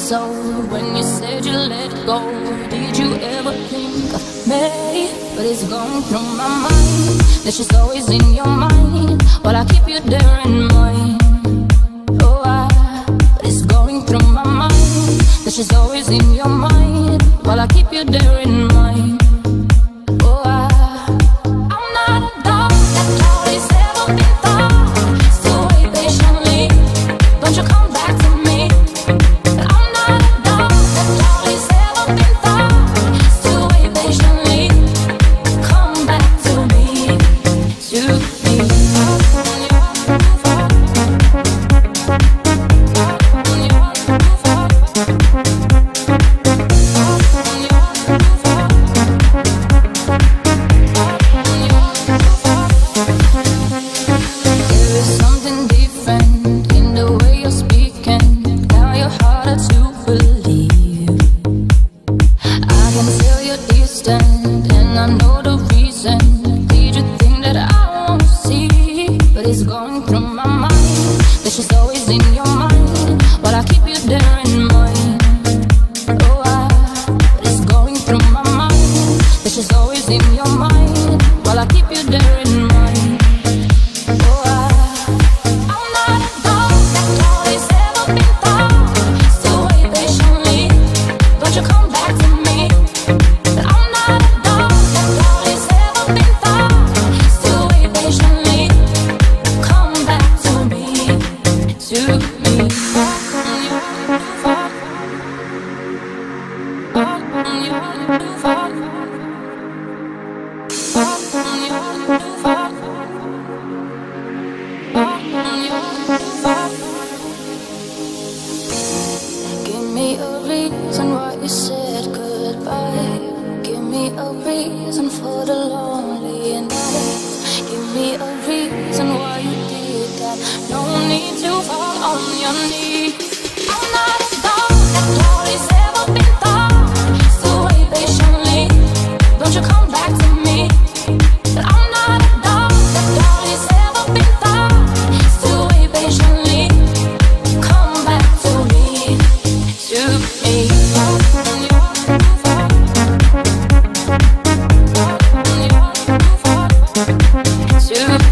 So when you said you let go, did you ever think of me? But it's going through my mind that she's always in your mind, while I keep you there in mind. Oh, but it's going through my mind that she's always in your mind, while I keep you there in mind. Oh, I'm not a dog that always ever been thought. Still wait patiently, don't you come back to me. To